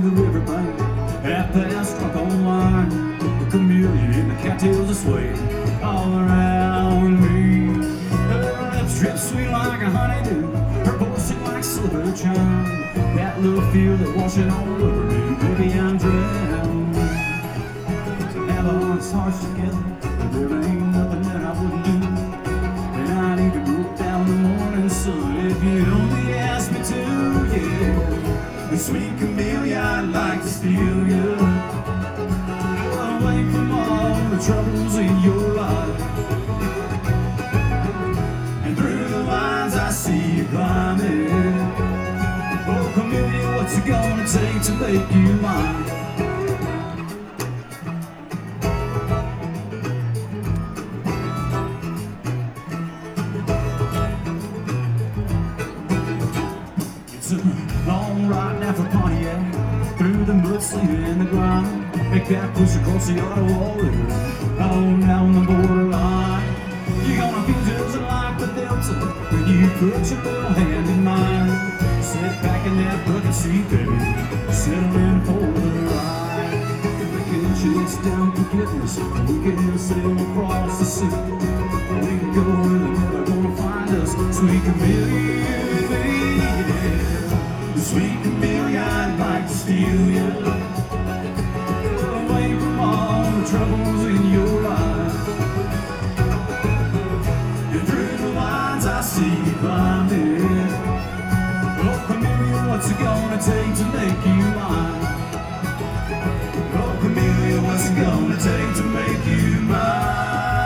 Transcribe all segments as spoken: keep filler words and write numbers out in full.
the riverbank, half past drunk on wine. The chameleon and the cattails are swaying all around me. Her lips drip sweet like a honeydew, her voice sing like silver chime. That little feel that washing all over me, baby, I'm drowned. To have our hearts hearts together, but there ain't nothing that I wouldn't do. And I'd even look down the morning sun if you only asked me to, yeah. The sweet camellia, I'd like to steal you away from all the troubles in your life. And through the lines I see you climbing. Oh, camellia, what's it gonna take to make you mine? It's a long ride now for Pontiac, through the mud, sleet, and the grind. Make that push across the Ottawa River, on down the borderline. You're gonna feel just like the Delta when you put your little hand in mine. Sit back in that bucket seat, baby, settle in for the ride. We can chase down forgiveness, we can sail across the sea. We can go where they're never gonna find us, sweet camellia. The sweet camellia, I'd like to steal you away from all the troubles in your life. And through the lines I see you climbing. Oh, camellia, what's it gonna take to make you mine? Oh, camellia, what's it gonna take to make you mine?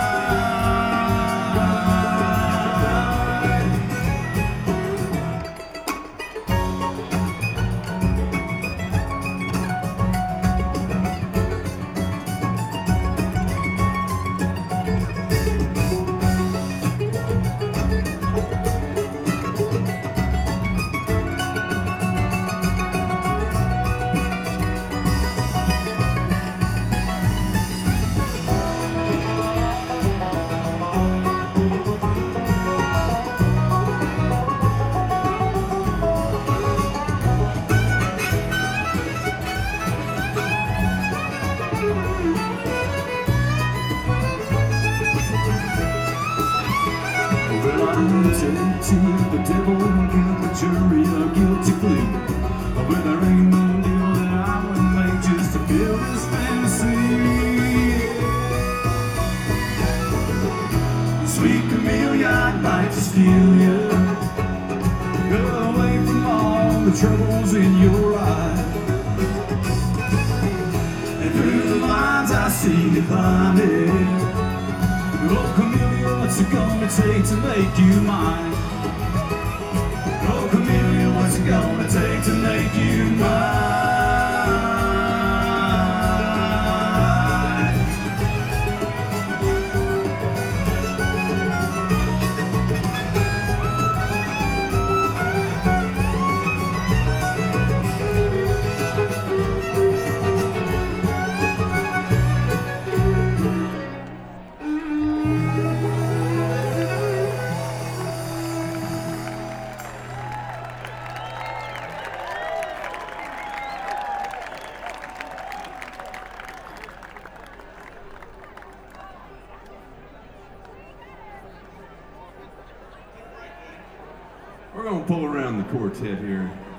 I'll take to the devil and give the jury a guilty plea. But there ain't no deal that I would make just to feel this fantasy. Sweet camellia, I'd like to steal you away from all the troubles in your life. And through the lines I see you climbing. Oh, camellia, what's it gonna take to make you mine? Oh, camellia, what's it gonna take to make you mine? We're going to pull around the quartet here.